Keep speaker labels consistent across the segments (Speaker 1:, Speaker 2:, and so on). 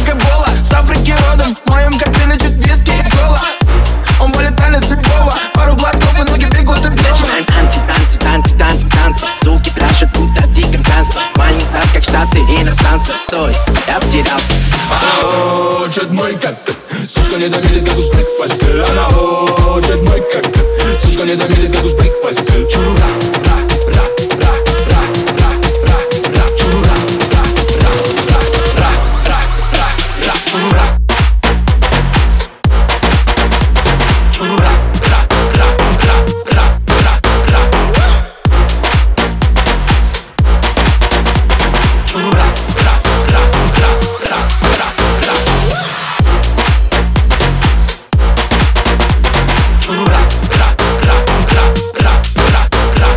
Speaker 1: как Эбола, с Африки родом. В моем коктейле чуть виски и кола. Он болит танец любого, пару глотков и ноги бегут и плечи.
Speaker 2: Начинаем танцы, танцы, танцы, танцы, танцы. Суки пляшут, будто в диком танце. Маленький как Штаты, иностранцы. Стой, я потерялся.
Speaker 3: Она хочет мой коктейль. Сучка не заметит, как успех в постель. Она хочет мой коктейль. Сучка не заметит, как успех в постель. Чура, ра, ра, ра, ра, ра, ра, ра, чура, ра, ра, ра, ра, ра, ра, ра, чура. Чура, ра, ра, ра, ра, ра, ра. Чура, ра, ра, ра, ра, ра, ра. Чура, ра, ра, ра, ра, ра, ра.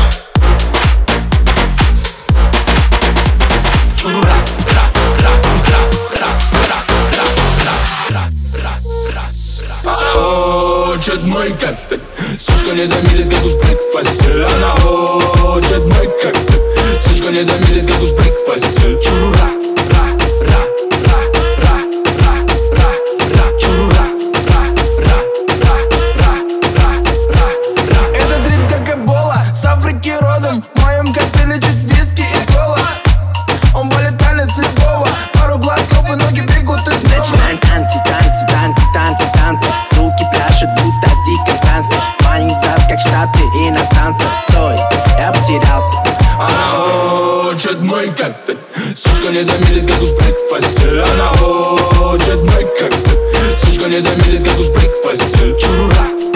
Speaker 3: Чура, ра, ра, ра, ра, ра, ра, ра, ра, ра. Она хочет мой коктейль. Сучка не заметит, как успех в постель. Она хочет мой коктейль. Сучка не заметит, как успех в постель. Чура, ра, ра, ра, ра, ра, ра, ра. Чура, ра, ра, ра, ра, ра, ра, ра.
Speaker 1: Этот ритм как Эбола, с Африки родом. В моем коктейле чуть виски и кола. Он болит танец любого, пару глотков и ноги бегут из дома.
Speaker 2: Начинаем танцы, танцы, танцы, танцы, танцы. Суки пляшут, будто в диком танце. Маленький как Штаты, иностранцы. Стой, я потерялся.
Speaker 3: Она хочет мой коктейль. Сучка не заметит, как успех в постель. Она хочет мой коктейль. Сучка не заметит, как успех в постель. Чура,